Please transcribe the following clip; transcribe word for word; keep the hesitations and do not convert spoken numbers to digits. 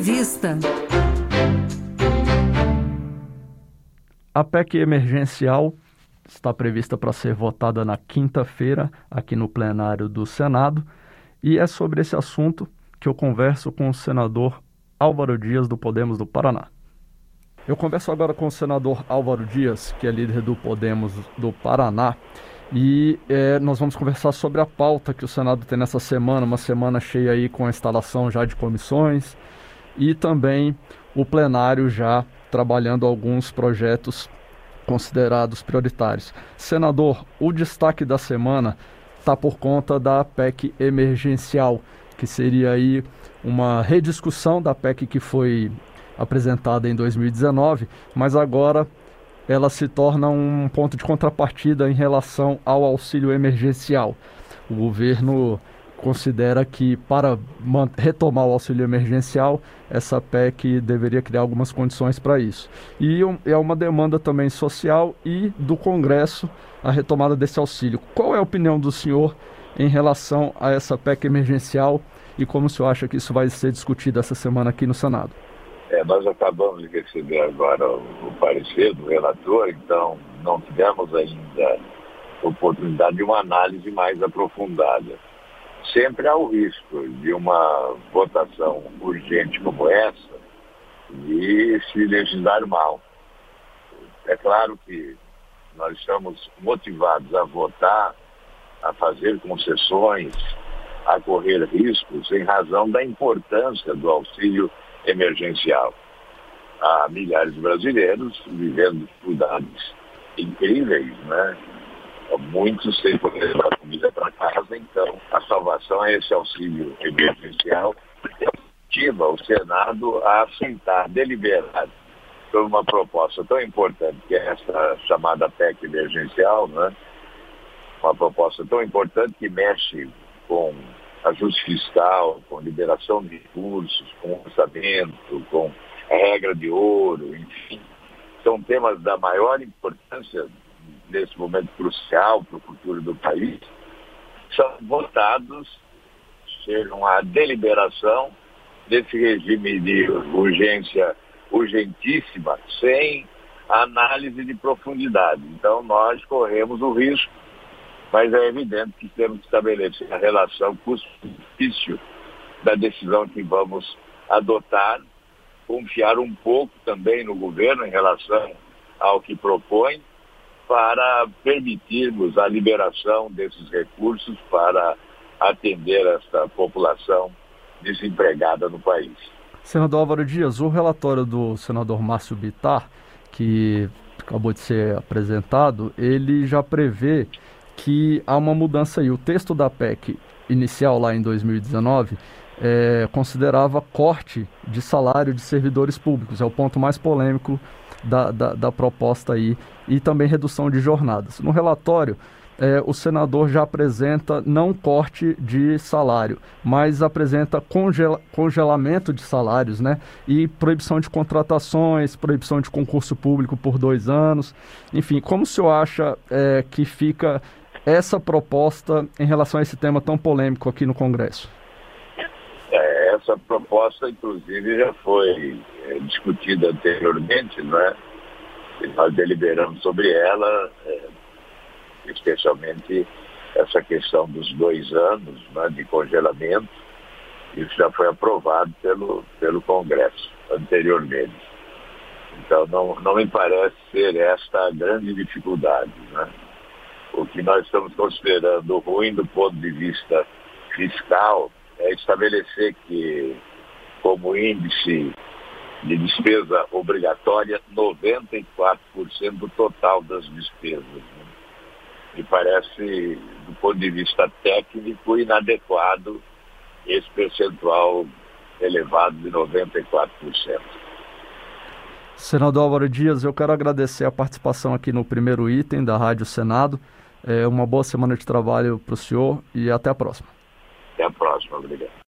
Entrevista. A P E C emergencial está prevista para ser votada na quinta-feira aqui no plenário do Senado, e é sobre esse assunto que eu converso com o senador Álvaro Dias, do Podemos do Paraná. Eu converso agora com o senador Álvaro Dias, que é líder do Podemos do Paraná, e é, nós vamos conversar sobre a pauta que o Senado tem nessa semana, uma semana cheia aí com a instalação já de comissões e também o plenário já trabalhando alguns projetos considerados prioritários. Senador, o destaque da semana está por conta da P E C emergencial, que seria aí uma rediscussão da P E C que foi apresentada em dois mil e dezenove, mas agora ela se torna um ponto de contrapartida em relação ao auxílio emergencial. O governo considera que para retomar o auxílio emergencial, essa P E C deveria criar algumas condições para isso. E é uma demanda também social e do Congresso a retomada desse auxílio. Qual é a opinião do senhor em relação a essa P E C emergencial e como o senhor acha que isso vai ser discutido essa semana aqui no Senado? É, nós acabamos de receber agora o, o parecer do relator, então não tivemos ainda oportunidade de uma análise mais aprofundada. Sempre há o risco de uma votação urgente como essa e se legislar mal. É claro que nós estamos motivados a votar, a fazer concessões, a correr riscos em razão da importância do auxílio emergencial. Há milhares de brasileiros vivendo dificuldades incríveis, né? Muitos sem poder levar comida para casa, então a salvação é esse auxílio emergencial que motiva o Senado a aceitar, deliberar sobre uma proposta tão importante que é essa chamada P E C emergencial, né? Uma proposta tão importante que mexe com ajuste fiscal, com liberação de recursos, com orçamento, com a regra de ouro, enfim. São temas da maior importância nesse momento crucial para o futuro do país. São votados, chegam à deliberação desse regime de urgência urgentíssima, sem análise de profundidade. Então nós corremos o risco, mas é evidente que temos que estabelecer a relação custo-benefício da decisão que vamos adotar, confiar um pouco também no governo em relação ao que propõe, para permitirmos a liberação desses recursos para atender essa população desempregada no país. Senador Álvaro Dias, o relatório do senador Márcio Bittar, que acabou de ser apresentado, ele já prevê que há uma mudança aí. O texto da P E C inicial lá em dois mil e dezenove é, considerava corte de salário de servidores públicos, é o ponto mais polêmico da, da, da proposta aí, e também redução de jornadas. No relatório, é, o senador já apresenta não corte de salário, mas apresenta congela, congelamento de salários, né? E proibição de contratações, proibição de concurso público por dois anos. Enfim, como o senhor acha é, que fica essa proposta em relação a esse tema tão polêmico aqui no Congresso? É, essa proposta, inclusive, já foi é, discutida anteriormente, não é? E nós deliberamos sobre ela, é, especialmente essa questão dos dois anos, né, de congelamento. Isso já foi aprovado pelo, pelo Congresso anteriormente. Então, não, não me parece ser esta a grande dificuldade, né? O que nós estamos considerando ruim do ponto de vista fiscal é estabelecer que, como índice de despesa obrigatória, noventa e quatro por cento do total das despesas. Né? Me parece, do ponto de vista técnico, inadequado esse percentual elevado de noventa e quatro por cento. Senador Álvaro Dias, eu quero agradecer a participação aqui no primeiro item da Rádio Senado. É uma boa semana de trabalho para o senhor e até a próxima. Até a próxima, obrigado.